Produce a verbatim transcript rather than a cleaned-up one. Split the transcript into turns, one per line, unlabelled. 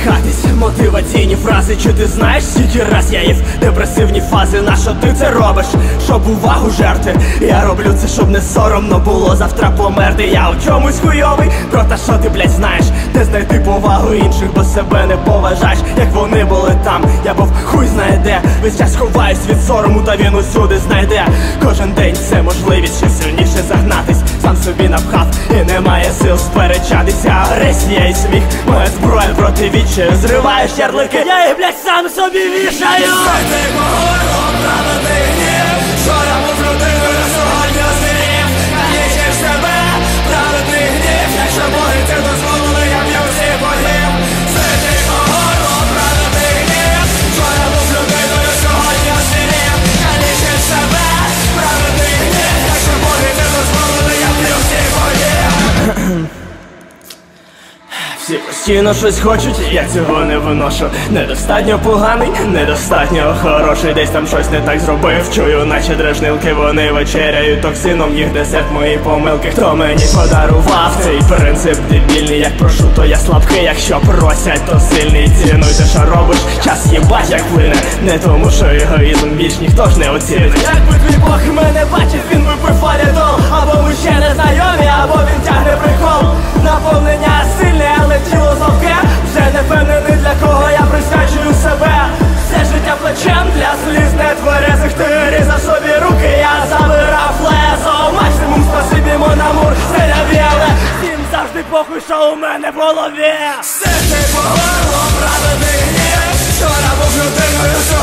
посміхатись, мотиваційні фрази. Чи ти знаєш, скільки раз я їв депресивні фази? На що ти це робиш? Щоб увагу жерти? Я роблю це, щоб не соромно було завтра померти. Я у чомусь хуйовий, про те, що ти, блядь, знаєш, де знайти повагу інших, бо себе не поважаєш. Як вони були там, я був хуй знає де. Весь час ховаюсь від сорому, та він усюди знайде. Кожен день це можливість ще сильніше загнатись. Сам собі напхав і немає сил сперечатися. Агресія і сміх, моя зброя проти відчаю. Зриваєш ярлики, я їх, блядь, сам собі вішаю.
Сердий погорло, праведний гнів. Вчора був людиною, сьогодні змінив. Калічиш себе, праведний гнів. Якщо боги це дозволили, я б'ю всіх богів. Сердий погорло, праведний гнів. Вчора був людиною, сьогодні змінив. Калічиш себе, праведний гнів. Якщо боги це дозволили, я б'ю всіх богів.
Всі постійно щось хочуть, я цього не виношу. Недостатньо поганий, недостатньо хороший. Десь там щось не так зробив, чую, наче дражнилки. Вони вечеряють токсином, їх десерт мої помилки. Хто мені подарував цей принцип дебільний? Як прошу, то я слабкий, якщо просять, то сильний. Цінуй те, що робиш, час їбать як плине. Не тому, що егоїзм більш ніхто ж не оцінить. Якби твій Бог мене бачив, він би пив валідол. Або ми ще не знайомі, або він тягне прикол. Наповнення сильне, але тіло зовке. Вже не впевнений, для кого я присвячую себе. Все життя плечем для сліз нетверезих. Ти різав собі руки, я забирав лезо. Максимум спасибі, Монамур, стреляві, але всім завжди похуй, що у мене в голові.
Сердий погорло, праведний гнів. Вчора був людиною,